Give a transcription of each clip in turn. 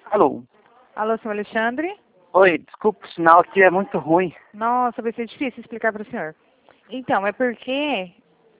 Alô? Alô, senhor Alexandre? Oi, desculpa, o sinal aqui é muito ruim. Nossa, vai ser difícil explicar para o senhor. Então, é porque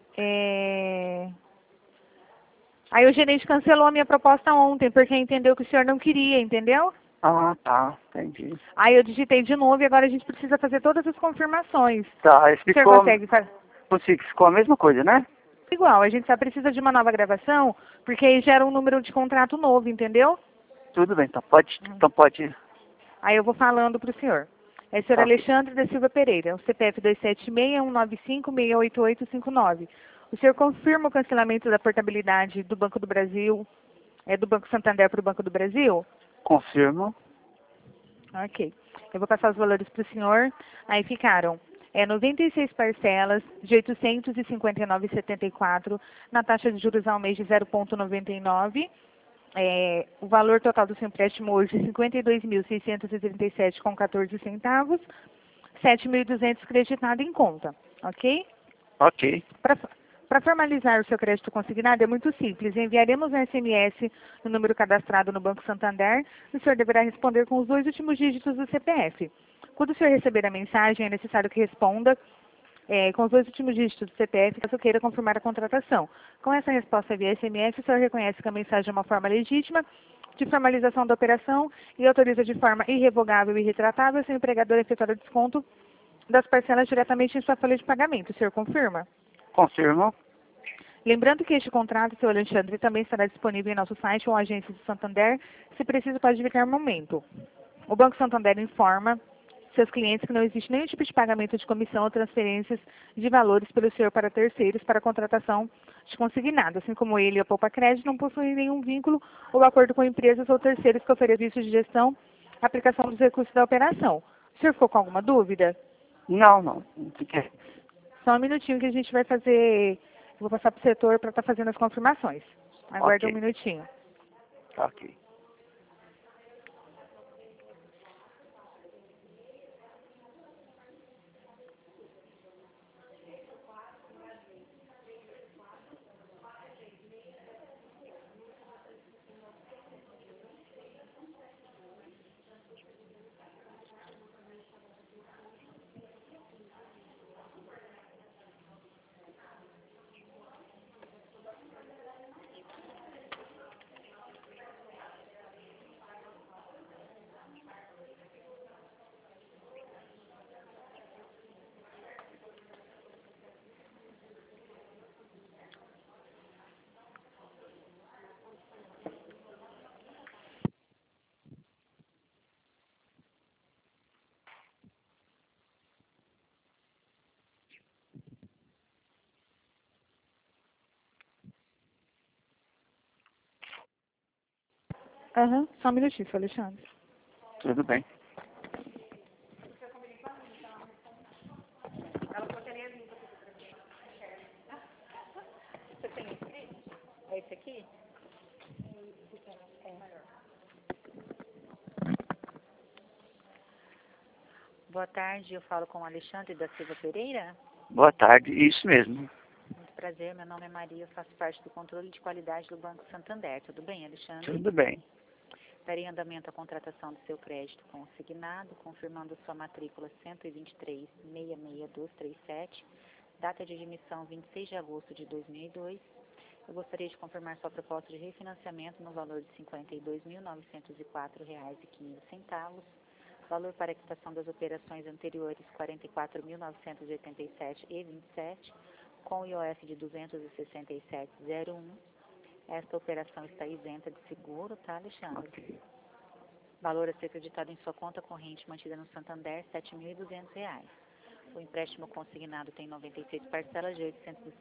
a Eugenite cancelou a minha proposta ontem, porque entendeu que o senhor não queria, entendeu? Ah, tá, entendi. Aí eu digitei de novo e agora a gente precisa fazer todas as confirmações. Tá, O senhor ficou, consegue fazer? ficou a mesma coisa, né? Igual, a gente só precisa de uma nova gravação, porque aí gera um número de contrato novo, entendeu? Tudo bem, então pode ir. Aí eu vou falando para o senhor. É o senhor Tá, ok. Alexandre da Silva Pereira, o CPF 276-195-68859. O senhor confirma o cancelamento da portabilidade do Banco do Brasil, do Banco Santander para o Banco do Brasil? Confirmo. Ok. Eu vou passar os valores para o senhor. Aí ficaram 96 parcelas de R$ 859,74 na taxa de juros ao mês de 0,99. O valor total do seu empréstimo hoje é R$ 52.637,14 7.200 creditado em conta, ok? Ok. Para formalizar o seu crédito consignado é muito simples. Enviaremos um SMS no número cadastrado no Banco Santander e o senhor deverá responder com os 2 últimos dígitos do CPF. Quando o senhor receber a mensagem, é necessário que responda com os 2 últimos dígitos do CPF, caso queira confirmar a contratação. Com essa resposta via SMS, o senhor reconhece que a mensagem é uma forma legítima de formalização da operação e autoriza de forma irrevogável e irretratável seu empregador a efetuar o desconto das parcelas diretamente em sua folha de pagamento. O senhor confirma? Confirmo. Lembrando que este contrato, seu Alexandre, também estará disponível em nosso site ou agência do Santander. Se preciso, pode vir a qualquer momento. O Banco Santander informa seus clientes que não existe nenhum tipo de pagamento de comissão ou transferências de valores pelo senhor para terceiros para a contratação de consignado, assim como ele e a Poupa Crédito não possuem nenhum vínculo ou acordo com empresas ou terceiros que ofereçam serviços de gestão, aplicação dos recursos da operação. O senhor ficou com alguma dúvida? Não fiquei. Só um minutinho que a gente vai fazer. Eu vou passar para o setor para estar fazendo as confirmações. Aguarde um Ok, minutinho. tá ok. Aham, só um minutinho, seu Alexandre. Tudo bem. É esse aqui? Boa tarde, eu falo com o Alexandre da Silva Pereira. Boa tarde, isso mesmo. Muito prazer, meu nome é Maria, eu faço parte do controle de qualidade do Banco Santander. Tudo bem, Alexandre? Tudo bem. Darei andamento à contratação do seu crédito consignado, confirmando sua matrícula 123-66237, data de admissão 26 de agosto de 2002. Eu gostaria de confirmar sua proposta de refinanciamento no valor de R$ 52.904,15. Valor para a quitação das operações anteriores R$ 44.987,27, com IOF de 267,01. Esta operação está isenta de seguro, tá, Alexandre? Ok. Valor a ser acreditado em sua conta corrente mantida no Santander, R$ 7.200. O empréstimo consignado tem 96 parcelas de R$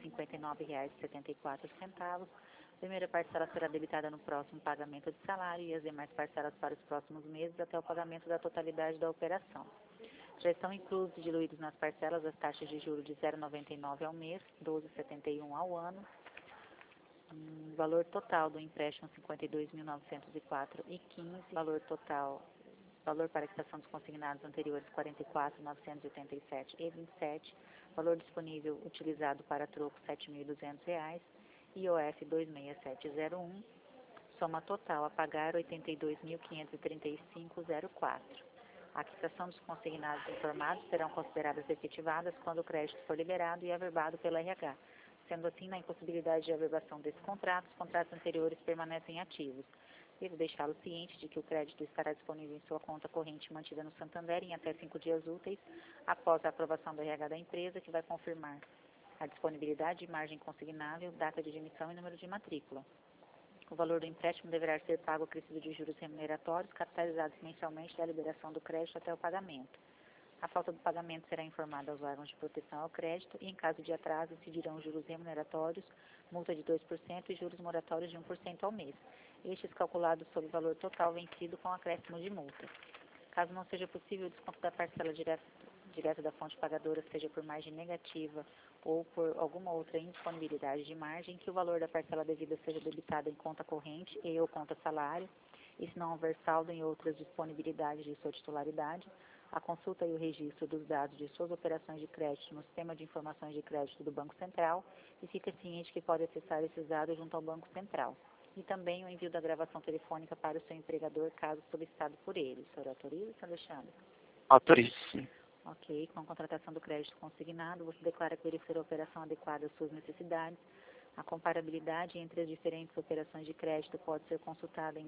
859,74. A primeira parcela será debitada no próximo pagamento de salário e as demais parcelas para os próximos meses até o pagamento da totalidade da operação. Já estão inclusos e diluídos nas parcelas as taxas de juros de 0,99 ao mês, 12,71 ao ano. Valor total do empréstimo R$ 52.904,15. Valor para a quitação dos consignados anteriores R$ 44.987,27. Valor disponível utilizado para troco R$ 7.200. IOF 26701. Soma total a pagar R$ 82.535,04. A quitação dos consignados informados serão consideradas efetivadas quando o crédito for liberado e averbado pela RH. Sendo assim, na impossibilidade de averbação desse contrato, os contratos anteriores permanecem ativos. Devo deixá-lo ciente de que o crédito estará disponível em sua conta corrente mantida no Santander em até 5 dias úteis após a aprovação do RH da empresa, que vai confirmar a disponibilidade de margem consignável, data de emissão e número de matrícula. O valor do empréstimo deverá ser pago acrescido de juros remuneratórios, capitalizados mensalmente da liberação do crédito até o pagamento. A falta do pagamento será informada aos órgãos de proteção ao crédito e, em caso de atraso, incidirão juros remuneratórios, multa de 2% e juros moratórios de 1% ao mês, estes calculados sobre o valor total vencido com acréscimo de multa. Caso não seja possível o desconto da parcela direta da fonte pagadora, seja por margem negativa ou por alguma outra indisponibilidade de margem, que o valor da parcela devida seja debitado em conta corrente e ou conta salário, e se não houver saldo em outras disponibilidades de sua titularidade, a consulta e o registro dos dados de suas operações de crédito no Sistema de Informações de Crédito do Banco Central e fica ciente que pode acessar esses dados junto ao Banco Central. E também o envio da gravação telefônica para o seu empregador, caso solicitado por ele. O senhor autoriza, senhor Alexandre? Autorizo, sim. Ok. Com a contratação do crédito consignado, você declara que verificará a operação adequada às suas necessidades. A comparabilidade entre as diferentes operações de crédito pode ser consultada em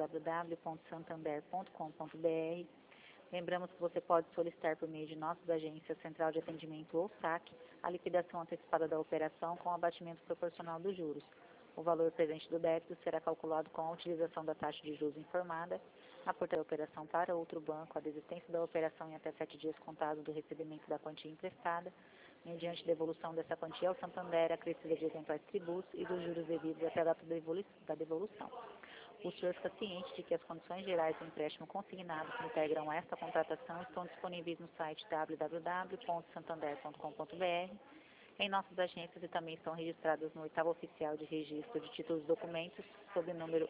www.santander.com.br. Lembramos que você pode solicitar por meio de nossas agências Central de Atendimento ou SAC a liquidação antecipada da operação com abatimento proporcional dos juros. O valor presente do débito será calculado com a utilização da taxa de juros informada, a portaria da operação para outro banco, a desistência da operação em até 7 dias contados do recebimento da quantia emprestada, mediante devolução dessa quantia ao Santander, acrescida de eventuais tributos e dos juros devidos até a data da devolução. O senhor fica ciente de que as condições gerais do empréstimo consignado que integram esta contratação estão disponíveis no site www.santander.com.br, em nossas agências e também estão registradas no 8º Oficial de Registro de Títulos e Documentos, sob o número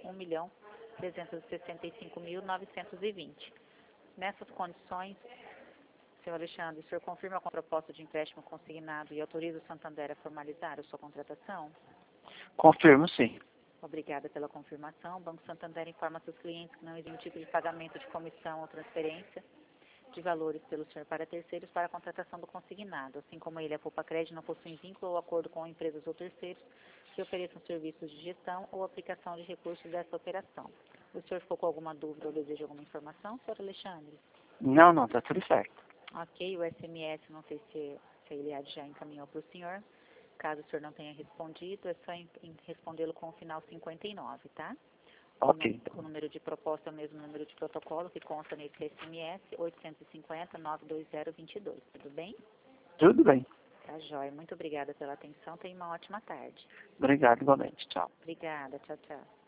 1.365.920. Nessas condições, senhor Alexandre, o senhor confirma com a proposta de empréstimo consignado e autoriza o Santander a formalizar a sua contratação? Confirmo, sim. Obrigada pela confirmação. O Banco Santander informa seus clientes que não existe nenhum tipo de pagamento de comissão ou transferência de valores pelo senhor para terceiros para a contratação do consignado, assim como ele, a Poupa Crédito, não possui vínculo ou acordo com empresas ou terceiros que ofereçam serviços de gestão ou aplicação de recursos dessa operação. O senhor ficou com alguma dúvida ou deseja alguma informação, senhor Alexandre? Não, está tudo certo. Ok, o SMS, não sei se a Iliade já encaminhou para o senhor. Caso o senhor não tenha respondido, é só respondê-lo com o final 59, tá? Ok. O número de proposta é o mesmo número de protocolo que consta nesse SMS, 850-920-22. Tudo bem? Tudo bem. Tá jóia. Muito obrigada pela atenção. Tenha uma ótima tarde. Obrigado, igualmente. Tchau. Obrigada. Tchau, tchau.